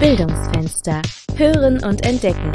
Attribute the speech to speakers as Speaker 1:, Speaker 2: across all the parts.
Speaker 1: Bildungsfenster. Hören und entdecken.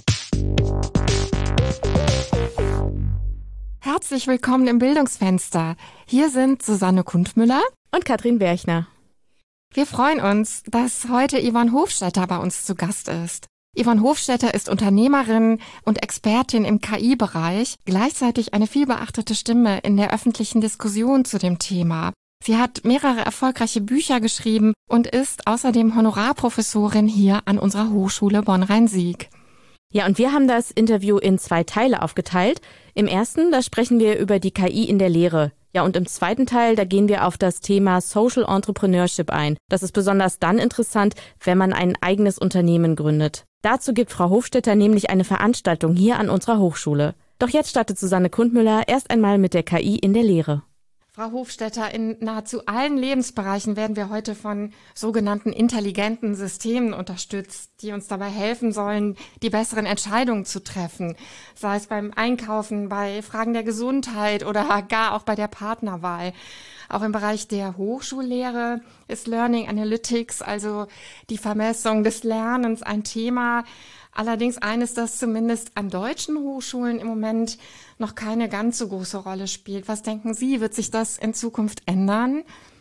Speaker 2: Herzlich willkommen im Bildungsfenster. Hier sind Susanne Kundmüller
Speaker 1: und Katrin Berchner.
Speaker 2: Wir freuen uns, dass heute Yvonne Hofstetter bei uns zu Gast ist. Yvonne Hofstetter ist Unternehmerin und Expertin im KI-Bereich, gleichzeitig eine vielbeachtete Stimme in der öffentlichen Diskussion zu dem Thema. Sie hat mehrere erfolgreiche Bücher geschrieben und ist außerdem Honorarprofessorin hier an unserer Hochschule Bonn-Rhein-Sieg.
Speaker 1: Ja, und wir haben das Interview in 2 Teile aufgeteilt. Im ersten, da sprechen wir über die KI in der Lehre. Ja, und im zweiten Teil, da gehen wir auf das Thema Social Entrepreneurship ein. Das ist besonders dann interessant, wenn man ein eigenes Unternehmen gründet. Dazu gibt Frau Hofstetter nämlich eine Veranstaltung hier an unserer Hochschule. Doch jetzt startet Susanne Kundmüller erst einmal mit der KI in der Lehre.
Speaker 2: Frau Hofstetter, in nahezu allen Lebensbereichen werden wir heute von sogenannten intelligenten Systemen unterstützt, die uns dabei helfen sollen, die besseren Entscheidungen zu treffen. Sei es beim Einkaufen, bei Fragen der Gesundheit oder gar auch bei der Partnerwahl. Auch im Bereich der Hochschullehre ist Learning Analytics, also die Vermessung des Lernens, ein Thema. Allerdings eines, das zumindest an deutschen Hochschulen im Moment noch keine ganz so große Rolle spielt. Was denken Sie, wird sich das in Zukunft ändern?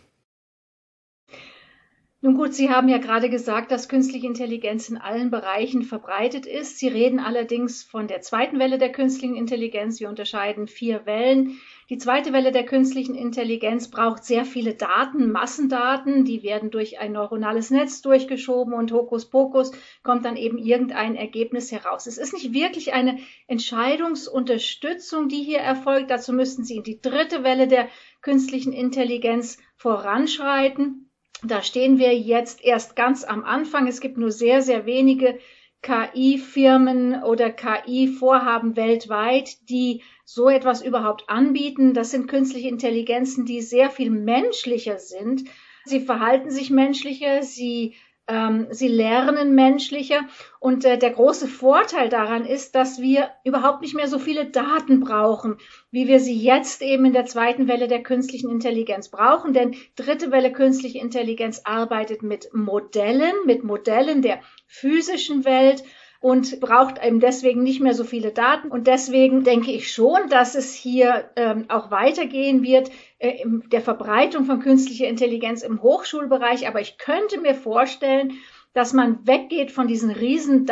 Speaker 3: Nun gut, Sie haben ja gerade gesagt, dass künstliche Intelligenz in allen Bereichen verbreitet ist. Sie reden allerdings von der zweiten Welle der künstlichen Intelligenz. Wir unterscheiden 4 Wellen. Die zweite Welle der künstlichen Intelligenz braucht sehr viele Daten, Massendaten, die werden durch ein neuronales Netz durchgeschoben und Hokuspokus kommt dann eben irgendein Ergebnis heraus. Es ist nicht wirklich eine Entscheidungsunterstützung, die hier erfolgt. Dazu müssten Sie in die dritte Welle der künstlichen Intelligenz voranschreiten. Da stehen wir jetzt erst ganz am Anfang. Es gibt nur sehr, sehr wenige KI-Firmen oder KI-Vorhaben weltweit, die so etwas überhaupt anbieten. Das sind künstliche Intelligenzen, die sehr viel menschlicher sind. Sie verhalten sich menschlicher, sie lernen menschlicher. Und der große Vorteil daran ist, dass wir überhaupt nicht mehr so viele Daten brauchen, wie wir sie jetzt eben in der zweiten Welle der künstlichen Intelligenz brauchen. Denn dritte Welle künstliche Intelligenz arbeitet mit Modellen der physischen Welt und braucht eben deswegen nicht mehr so viele Daten. Und deswegen denke ich schon, dass es hier auch weitergehen wird in der Verbreitung von künstlicher Intelligenz im Hochschulbereich. Aber ich könnte mir vorstellen, dass man weggeht von diesen riesen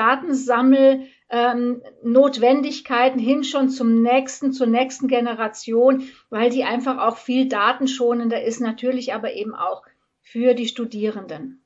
Speaker 3: Notwendigkeiten hin schon zur nächsten Generation, weil die einfach auch viel datenschonender ist, natürlich aber eben auch für die Studierenden.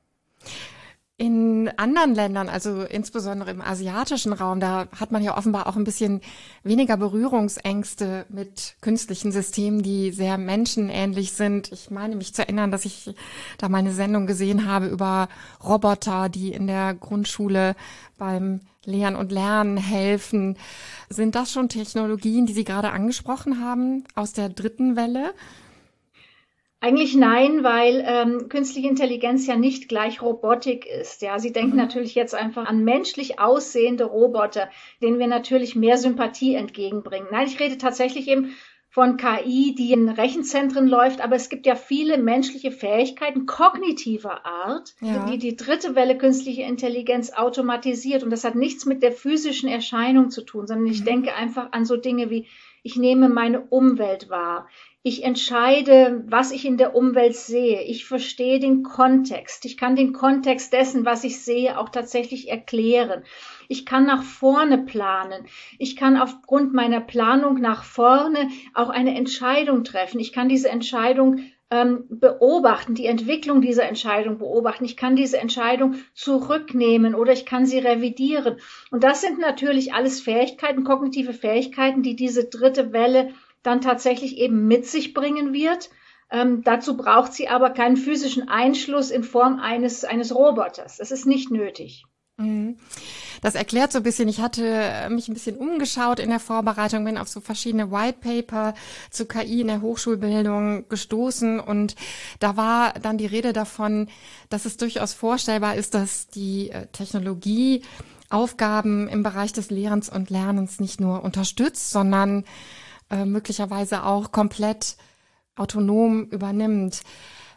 Speaker 2: In anderen Ländern, also insbesondere im asiatischen Raum, da hat man ja offenbar auch ein bisschen weniger Berührungsängste mit künstlichen Systemen, die sehr menschenähnlich sind. Ich meine mich zu erinnern, dass ich da mal eine Sendung gesehen habe über Roboter, die in der Grundschule beim Lehren und Lernen helfen. Sind das schon Technologien, die Sie gerade angesprochen haben, aus der dritten Welle?
Speaker 3: Eigentlich nein, weil künstliche Intelligenz ja nicht gleich Robotik ist. Ja, Sie denken natürlich jetzt einfach an menschlich aussehende Roboter, denen wir natürlich mehr Sympathie entgegenbringen. Nein, ich rede tatsächlich eben von KI, die in Rechenzentren läuft, aber es gibt ja viele menschliche Fähigkeiten kognitiver Art, die die dritte Welle künstliche Intelligenz automatisiert. Und das hat nichts mit der physischen Erscheinung zu tun, sondern ich denke einfach an so Dinge wie, ich nehme meine Umwelt wahr. Ich entscheide, was ich in der Umwelt sehe. Ich verstehe den Kontext. Ich kann den Kontext dessen, was ich sehe, auch tatsächlich erklären. Ich kann nach vorne planen. Ich kann aufgrund meiner Planung nach vorne auch eine Entscheidung treffen. Ich kann diese Entscheidung beobachten, die Entwicklung dieser Entscheidung beobachten. Ich kann diese Entscheidung zurücknehmen oder ich kann sie revidieren. Und das sind natürlich alles Fähigkeiten, kognitive Fähigkeiten, die diese dritte Welle dann tatsächlich eben mit sich bringen wird. Dazu braucht sie aber keinen physischen Einschluss in Form eines Roboters. Das ist nicht nötig.
Speaker 2: Das erklärt so ein bisschen, ich hatte mich ein bisschen umgeschaut in der Vorbereitung, bin auf so verschiedene White Paper zu KI in der Hochschulbildung gestoßen und da war dann die Rede davon, dass es durchaus vorstellbar ist, dass die Technologie Aufgaben im Bereich des Lehrens und Lernens nicht nur unterstützt, sondern möglicherweise auch komplett autonom übernimmt.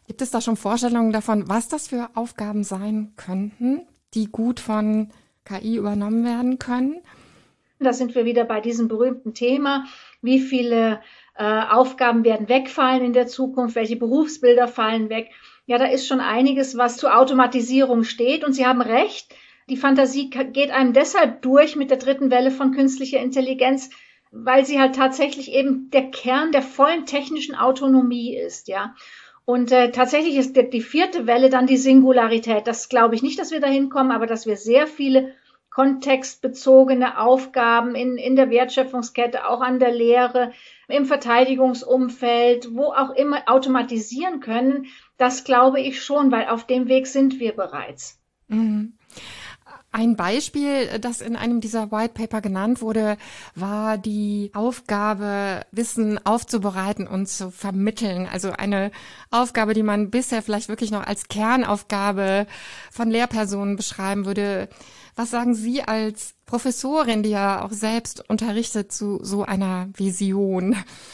Speaker 2: Gibt es da schon Vorstellungen davon, was das für Aufgaben sein könnten, die gut von KI übernommen werden können?
Speaker 3: Da sind wir wieder bei diesem berühmten Thema, wie viele Aufgaben werden wegfallen in der Zukunft, welche Berufsbilder fallen weg. Ja, da ist schon einiges, was zur Automatisierung steht. Und Sie haben recht, die Fantasie geht einem deshalb durch mit der dritten Welle von künstlicher Intelligenz, weil sie halt tatsächlich eben der Kern der vollen technischen Autonomie ist, ja. Und tatsächlich ist die vierte Welle dann die Singularität. Das glaube ich nicht, dass wir dahin kommen, aber dass wir sehr viele kontextbezogene Aufgaben in der Wertschöpfungskette, auch an der Lehre, im Verteidigungsumfeld, wo auch immer automatisieren können, das glaube ich schon, weil auf dem Weg sind wir bereits.
Speaker 2: Mhm. Ein Beispiel, das in einem dieser White Paper genannt wurde, war die Aufgabe, Wissen aufzubereiten und zu vermitteln. Also eine Aufgabe, die man bisher vielleicht wirklich noch als Kernaufgabe von Lehrpersonen beschreiben würde. Was sagen Sie als Professorin, die ja auch selbst unterrichtet, zu so einer Vision?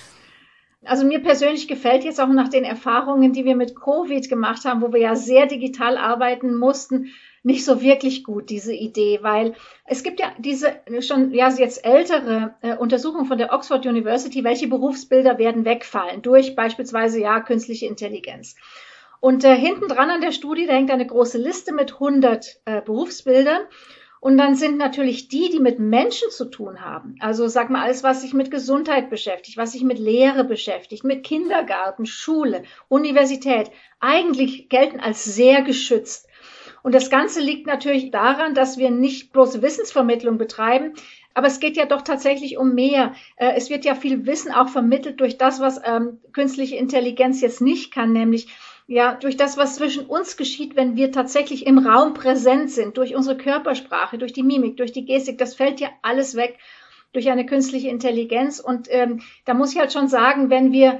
Speaker 3: Also mir persönlich gefällt jetzt auch nach den Erfahrungen, die wir mit Covid gemacht haben, wo wir ja sehr digital arbeiten mussten, nicht so wirklich gut, diese Idee, weil es gibt ja diese schon jetzt ältere Untersuchung von der Oxford University, welche Berufsbilder werden wegfallen durch beispielsweise künstliche Intelligenz. Und hinten dran an der Studie, da hängt eine große Liste mit 100 Berufsbildern. Und dann sind natürlich die mit Menschen zu tun haben. Also sag mal, alles, was sich mit Gesundheit beschäftigt, was sich mit Lehre beschäftigt, mit Kindergarten, Schule, Universität, eigentlich gelten als sehr geschützt. Und das Ganze liegt natürlich daran, dass wir nicht bloß Wissensvermittlung betreiben, aber es geht ja doch tatsächlich um mehr. Es wird ja viel Wissen auch vermittelt durch das, was künstliche Intelligenz jetzt nicht kann, nämlich durch das, was zwischen uns geschieht, wenn wir tatsächlich im Raum präsent sind, durch unsere Körpersprache, durch die Mimik, durch die Gestik, das fällt ja alles weg durch eine künstliche Intelligenz. Und da muss ich halt schon sagen, wenn wir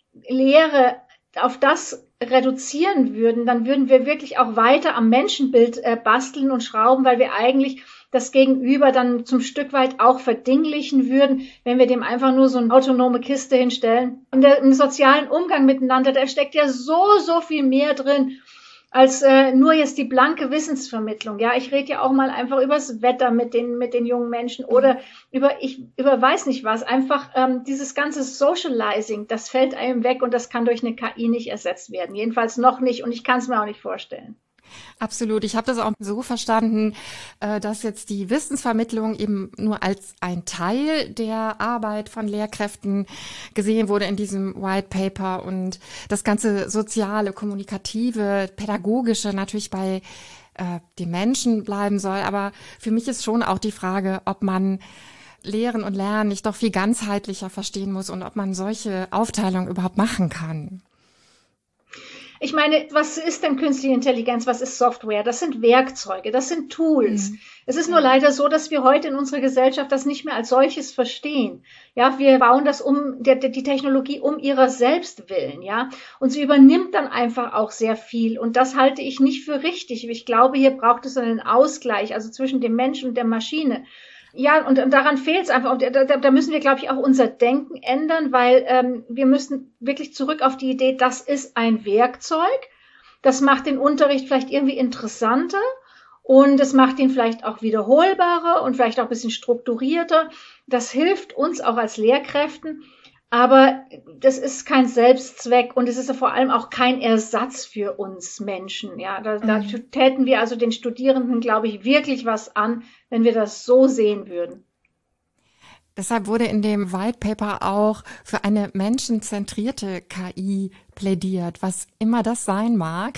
Speaker 3: Lehre auf das reduzieren würden, dann würden wir wirklich auch weiter am Menschenbild basteln und schrauben, weil wir eigentlich das Gegenüber dann zum Stück weit auch verdinglichen würden, wenn wir dem einfach nur so eine autonome Kiste hinstellen. Und im sozialen Umgang miteinander, da steckt ja so viel mehr drin, als nur jetzt die blanke Wissensvermittlung. Ja, ich rede ja auch mal einfach übers Wetter mit den jungen Menschen oder über weiß nicht was. Einfach dieses ganze Socializing, das fällt einem weg und das kann durch eine KI nicht ersetzt werden. Jedenfalls noch nicht und ich kann es mir auch nicht vorstellen.
Speaker 2: Absolut. Ich habe das auch so verstanden, dass jetzt die Wissensvermittlung eben nur als ein Teil der Arbeit von Lehrkräften gesehen wurde in diesem White Paper und das ganze soziale, kommunikative, pädagogische natürlich bei den Menschen bleiben soll. Aber für mich ist schon auch die Frage, ob man Lehren und Lernen nicht doch viel ganzheitlicher verstehen muss und ob man solche Aufteilungen überhaupt machen kann.
Speaker 3: Ich meine, was ist denn künstliche Intelligenz? Was ist Software? Das sind Werkzeuge, das sind Tools. Es ist nur leider so, dass wir heute in unserer Gesellschaft das nicht mehr als solches verstehen. Ja, wir bauen das die Technologie um ihrer selbst willen, ja. Und sie übernimmt dann einfach auch sehr viel. Und das halte ich nicht für richtig. Ich glaube, hier braucht es einen Ausgleich, also zwischen dem Menschen und der Maschine. Ja, und daran fehlt es einfach. Und da müssen wir, glaube ich, auch unser Denken ändern, weil wir müssen wirklich zurück auf die Idee, das ist ein Werkzeug. Das macht den Unterricht vielleicht irgendwie interessanter und es macht ihn vielleicht auch wiederholbarer und vielleicht auch ein bisschen strukturierter. Das hilft uns auch als Lehrkräften. Aber das ist kein Selbstzweck und es ist vor allem auch kein Ersatz für uns Menschen. Ja, da täten wir also den Studierenden, glaube ich, wirklich was an, wenn wir das so sehen würden.
Speaker 2: Deshalb wurde in dem White Paper auch für eine menschenzentrierte KI plädiert, was immer das sein mag.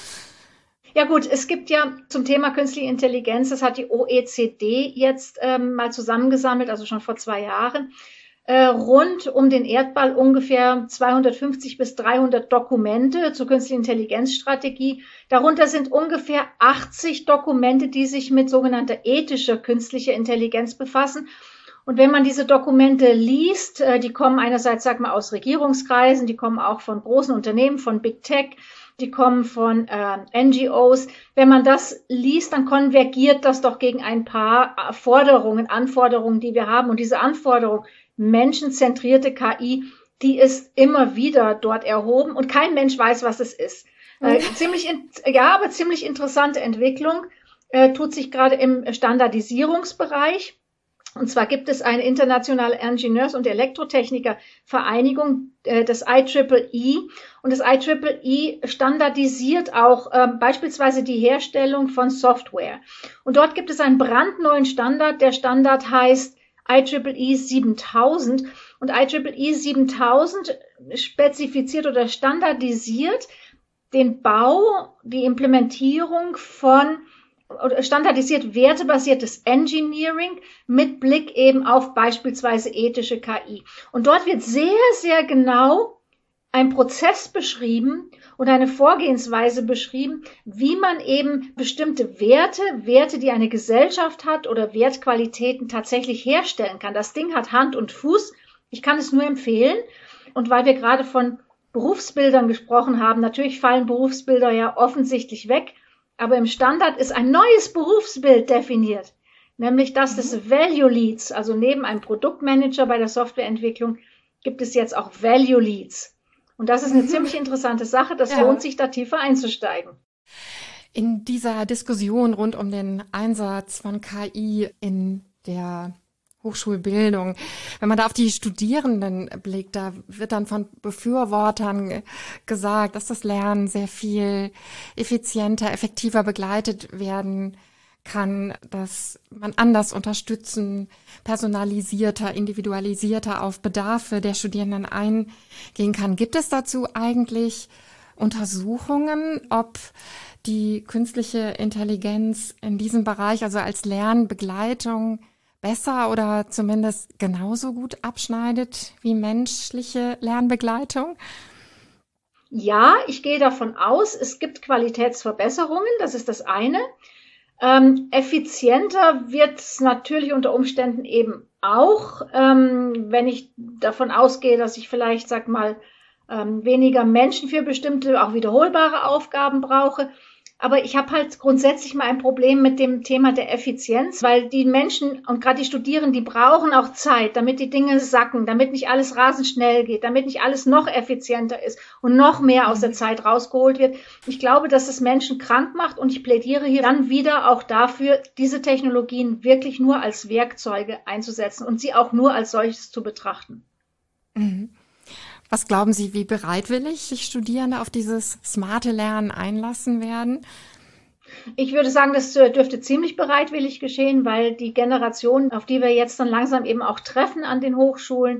Speaker 3: Ja gut, es gibt ja zum Thema künstliche Intelligenz, das hat die OECD jetzt mal zusammengesammelt, also schon vor 2 Jahren, rund um den Erdball ungefähr 250 bis 300 Dokumente zur künstlichen Intelligenzstrategie. Darunter sind ungefähr 80 Dokumente, die sich mit sogenannter ethischer künstlicher Intelligenz befassen. Und wenn man diese Dokumente liest, die kommen einerseits, sag mal, aus Regierungskreisen, die kommen auch von großen Unternehmen, von Big Tech, die kommen von NGOs. Wenn man das liest, dann konvergiert das doch gegen ein paar Anforderungen, die wir haben. Und diese Anforderung, menschenzentrierte KI, die ist immer wieder dort erhoben und kein Mensch weiß, was es ist. Aber ziemlich interessante Entwicklung tut sich gerade im Standardisierungsbereich. Und zwar gibt es eine internationale Ingenieurs- und Elektrotechniker-Vereinigung, das IEEE. Und das IEEE standardisiert auch beispielsweise die Herstellung von Software. Und dort gibt es einen brandneuen Standard. Der Standard heißt IEEE 7000. Und IEEE 7000 spezifiziert oder standardisiert den Bau, die Implementierung von standardisiert wertebasiertes Engineering mit Blick eben auf beispielsweise ethische KI. Und dort wird sehr, sehr genau ein Prozess beschrieben und eine Vorgehensweise beschrieben, wie man eben bestimmte Werte, die eine Gesellschaft hat oder Wertqualitäten tatsächlich herstellen kann. Das Ding hat Hand und Fuß. Ich kann es nur empfehlen. Und weil wir gerade von Berufsbildern gesprochen haben, natürlich fallen Berufsbilder ja offensichtlich weg. Aber im Standard ist ein neues Berufsbild definiert, nämlich das des Value Leads. Also neben einem Produktmanager bei der Softwareentwicklung gibt es jetzt auch Value Leads. Und das ist eine ziemlich interessante Sache. Das lohnt sich, da tiefer einzusteigen.
Speaker 2: In dieser Diskussion rund um den Einsatz von KI in der Hochschulbildung, wenn man da auf die Studierenden blickt, da wird dann von Befürwortern gesagt, dass das Lernen sehr viel effizienter, effektiver begleitet werden kann, dass man anders unterstützen, personalisierter, individualisierter auf Bedarfe der Studierenden eingehen kann. Gibt es dazu eigentlich Untersuchungen, ob die künstliche Intelligenz in diesem Bereich, also als Lernbegleitung, besser oder zumindest genauso gut abschneidet wie menschliche Lernbegleitung?
Speaker 3: Ja, ich gehe davon aus, es gibt Qualitätsverbesserungen, das ist das eine. Effizienter wird es natürlich unter Umständen eben auch, wenn ich davon ausgehe, dass ich vielleicht, weniger Menschen für bestimmte, auch wiederholbare Aufgaben brauche. Aber ich habe halt grundsätzlich mal ein Problem mit dem Thema der Effizienz, weil die Menschen und gerade die Studierenden, die brauchen auch Zeit, damit die Dinge sacken, damit nicht alles rasend schnell geht, damit nicht alles noch effizienter ist und noch mehr aus der Zeit rausgeholt wird. Ich glaube, dass es Menschen krank macht und ich plädiere hier dann wieder auch dafür, diese Technologien wirklich nur als Werkzeuge einzusetzen und sie auch nur als solches zu betrachten.
Speaker 2: Mhm. Was glauben Sie, wie bereitwillig sich Studierende auf dieses smarte Lernen einlassen werden?
Speaker 3: Ich würde sagen, das dürfte ziemlich bereitwillig geschehen, weil die Generation, auf die wir jetzt dann langsam eben auch treffen an den Hochschulen,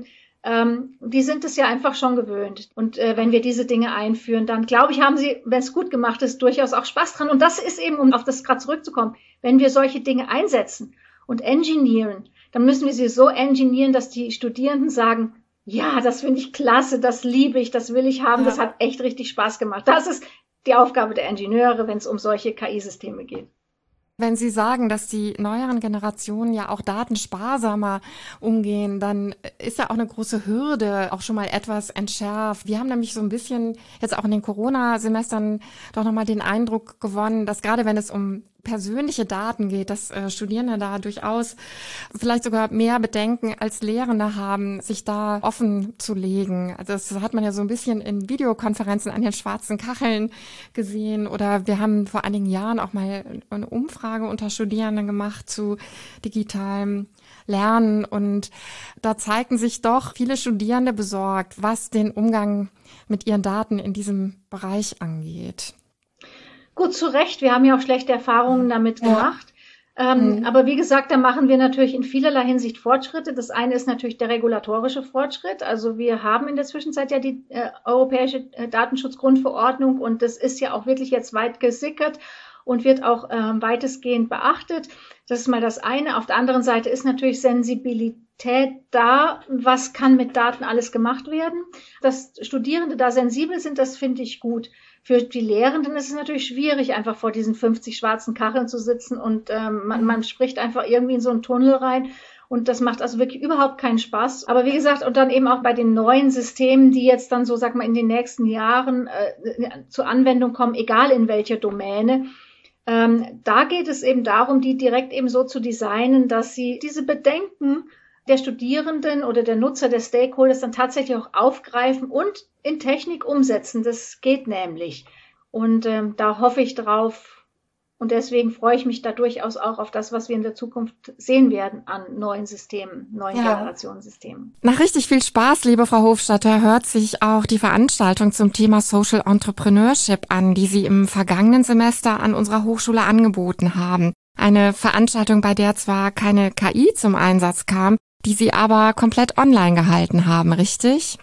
Speaker 3: die sind es ja einfach schon gewöhnt. Und wenn wir diese Dinge einführen, dann glaube ich, haben sie, wenn es gut gemacht ist, durchaus auch Spaß dran. Und das ist eben, um auf das gerade zurückzukommen, wenn wir solche Dinge einsetzen und engineeren, dann müssen wir sie so engineeren, dass die Studierenden sagen, ja, das finde ich klasse, das liebe ich, das will ich haben, das hat echt richtig Spaß gemacht. Das ist die Aufgabe der Ingenieure, wenn es um solche KI-Systeme geht.
Speaker 2: Wenn Sie sagen, dass die neueren Generationen ja auch datensparsamer umgehen, dann ist ja auch eine große Hürde auch schon mal etwas entschärft. Wir haben nämlich so ein bisschen jetzt auch in den Corona-Semestern doch nochmal den Eindruck gewonnen, dass gerade wenn es um persönliche Daten geht, dass Studierende da durchaus vielleicht sogar mehr Bedenken als Lehrende haben, sich da offen zu legen. Also das hat man ja so ein bisschen in Videokonferenzen an den schwarzen Kacheln gesehen. Oder wir haben vor einigen Jahren auch mal eine Umfrage unter Studierenden gemacht zu digitalem Lernen. Und da zeigten sich doch viele Studierende besorgt, was den Umgang mit ihren Daten in diesem Bereich angeht.
Speaker 3: Gut, zu Recht. Wir haben ja auch schlechte Erfahrungen damit gemacht. Aber wie gesagt, da machen wir natürlich in vielerlei Hinsicht Fortschritte. Das eine ist natürlich der regulatorische Fortschritt. Also wir haben in der Zwischenzeit ja die Europäische Datenschutzgrundverordnung und das ist ja auch wirklich jetzt weit gesickert und wird auch weitestgehend beachtet. Das ist mal das eine. Auf der anderen Seite ist natürlich Sensibilität da. Was kann mit Daten alles gemacht werden? Dass Studierende da sensibel sind, das finde ich gut. Für die Lehrenden ist es natürlich schwierig, einfach vor diesen 50 schwarzen Kacheln zu sitzen und man spricht einfach irgendwie in so einen Tunnel rein und das macht also wirklich überhaupt keinen Spaß. Aber wie gesagt, und dann eben auch bei den neuen Systemen, die jetzt dann so, in den nächsten Jahren zur Anwendung kommen, egal in welcher Domäne, da geht es eben darum, die direkt eben so zu designen, dass sie diese Bedenken der Studierenden oder der Nutzer, der Stakeholders dann tatsächlich auch aufgreifen und in Technik umsetzen. Das geht nämlich. Und da hoffe ich drauf. Und deswegen freue ich mich da durchaus auch auf das, was wir in der Zukunft sehen werden an neuen Systemen, neuen Generationssystemen.
Speaker 2: Nach richtig viel Spaß, liebe Frau Hofstetter, hört sich auch die Veranstaltung zum Thema Social Entrepreneurship an, die Sie im vergangenen Semester an unserer Hochschule angeboten haben. Eine Veranstaltung, bei der zwar keine KI zum Einsatz kam, die Sie aber komplett online gehalten haben, richtig?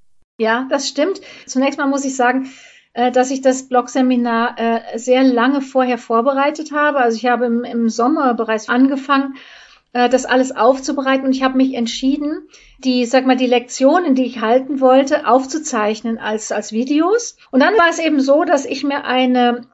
Speaker 3: Ja, das stimmt. Zunächst mal muss ich sagen, dass ich das Blog-Seminar sehr lange vorher vorbereitet habe. Also ich habe im Sommer bereits angefangen, das alles aufzubereiten und ich habe mich entschieden, die Lektionen, die ich halten wollte, aufzuzeichnen als Videos. Und dann war es eben so, dass ich mir einen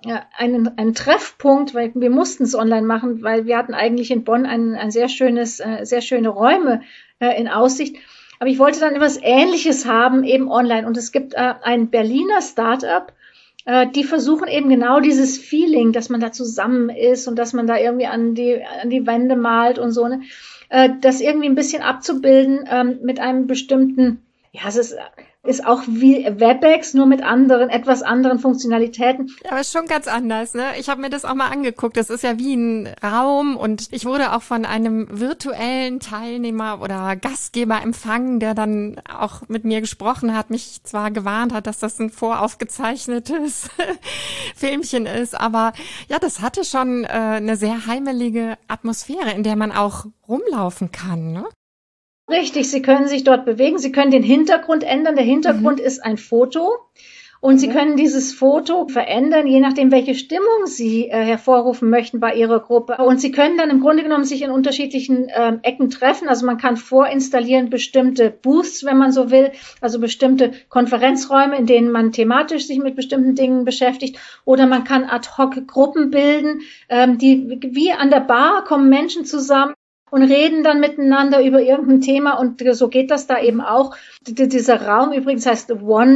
Speaker 3: Treffpunkt, weil wir mussten es online machen, weil wir hatten eigentlich in Bonn ein sehr schöne Räume in Aussicht. Aber ich wollte dann etwas Ähnliches haben, eben online. Und es gibt ein Berliner Start-up, die versuchen eben genau dieses Feeling, dass man da zusammen ist und dass man da irgendwie an die Wände malt und so, ne? Das irgendwie ein bisschen abzubilden mit einem bestimmten, ja, es ist auch wie WebEx, nur mit etwas anderen Funktionalitäten.
Speaker 2: Ja, aber ist schon ganz anders, ne? Ich habe mir das auch mal angeguckt. Das ist ja wie ein Raum und ich wurde auch von einem virtuellen Teilnehmer oder Gastgeber empfangen, der dann auch mit mir gesprochen hat, mich zwar gewarnt hat, dass das ein voraufgezeichnetes Filmchen ist, aber ja, das hatte schon eine sehr heimelige Atmosphäre, in der man auch rumlaufen kann, ne?
Speaker 3: Richtig, Sie können sich dort bewegen. Sie können den Hintergrund ändern. Der Hintergrund ist ein Foto. Und Sie können dieses Foto verändern, je nachdem, welche Stimmung Sie hervorrufen möchten bei Ihrer Gruppe. Und Sie können dann im Grunde genommen sich in unterschiedlichen Ecken treffen. Also man kann vorinstallieren bestimmte Booths, wenn man so will, also bestimmte Konferenzräume, in denen man thematisch sich mit bestimmten Dingen beschäftigt. Oder man kann ad hoc Gruppen bilden, die wie an der Bar kommen Menschen zusammen und reden dann miteinander über irgendein Thema und so geht das da eben auch. Dieser Raum übrigens heißt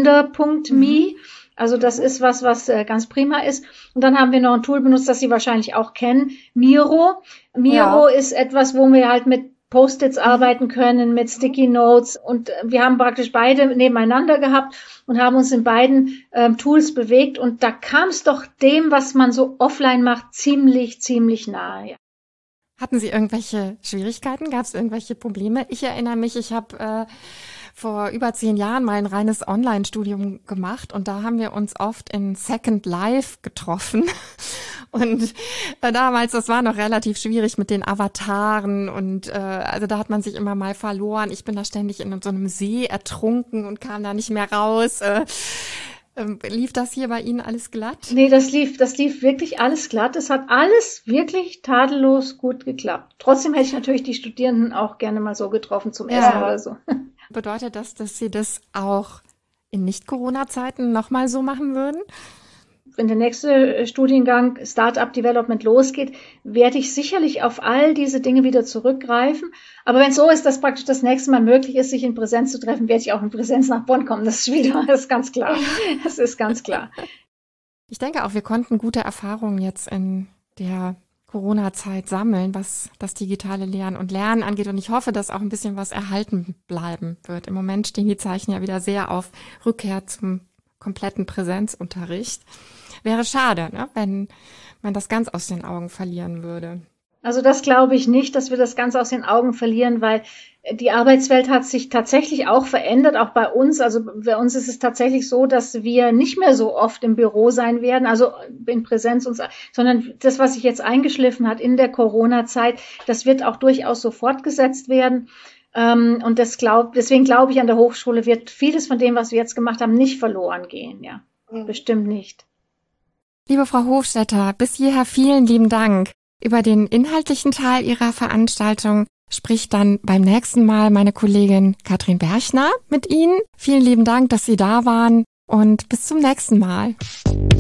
Speaker 3: wonder.me, also das ist was ganz prima ist. Und dann haben wir noch ein Tool benutzt, das Sie wahrscheinlich auch kennen, Miro. Miro ist etwas, wo wir halt mit Post-its arbeiten können, mit Sticky Notes und wir haben praktisch beide nebeneinander gehabt und haben uns in beiden Tools bewegt und da kam es doch dem, was man so offline macht, ziemlich nahe. Ja.
Speaker 2: Hatten Sie irgendwelche Schwierigkeiten? Gab es irgendwelche Probleme? Ich erinnere mich, ich habe vor über 10 Jahren mal ein reines Online-Studium gemacht und da haben wir uns oft in Second Life getroffen. Und damals, das war noch relativ schwierig mit den Avataren und also da hat man sich immer mal verloren. Ich bin da ständig in so einem See ertrunken und kam da nicht mehr raus. Lief das hier bei Ihnen alles glatt?
Speaker 3: Nee, das lief wirklich alles glatt. Es hat alles wirklich tadellos gut geklappt. Trotzdem hätte ich natürlich die Studierenden auch gerne mal so getroffen zum Essen oder so.
Speaker 2: Bedeutet das, dass Sie das auch in Nicht-Corona-Zeiten nochmal so machen würden?
Speaker 3: Wenn der nächste Studiengang Startup Development losgeht, werde ich sicherlich auf all diese Dinge wieder zurückgreifen. Aber wenn es so ist, dass praktisch das nächste Mal möglich ist, sich in Präsenz zu treffen, werde ich auch in Präsenz nach Bonn kommen. Das ist ganz klar. Das ist ganz klar.
Speaker 2: Ich denke auch, wir konnten gute Erfahrungen jetzt in der Corona-Zeit sammeln, was das digitale Lehren und Lernen angeht. Und ich hoffe, dass auch ein bisschen was erhalten bleiben wird. Im Moment stehen die Zeichen ja wieder sehr auf Rückkehr zum kompletten Präsenzunterricht. Wäre schade, ne, wenn man das ganz aus den Augen verlieren würde.
Speaker 3: Also das glaube ich nicht, dass wir das ganz aus den Augen verlieren, weil die Arbeitswelt hat sich tatsächlich auch verändert, auch bei uns. Also bei uns ist es tatsächlich so, dass wir nicht mehr so oft im Büro sein werden, also in Präsenz, sondern das, was sich jetzt eingeschliffen hat in der Corona-Zeit, das wird auch durchaus so fortgesetzt werden. Und deswegen glaube ich, an der Hochschule wird vieles von dem, was wir jetzt gemacht haben, nicht verloren gehen. Ja, bestimmt nicht.
Speaker 2: Liebe Frau Hofstetter, bis hierher vielen lieben Dank. Über den inhaltlichen Teil Ihrer Veranstaltung spricht dann beim nächsten Mal meine Kollegin Katrin Berchner mit Ihnen. Vielen lieben Dank, dass Sie da waren und bis zum nächsten Mal.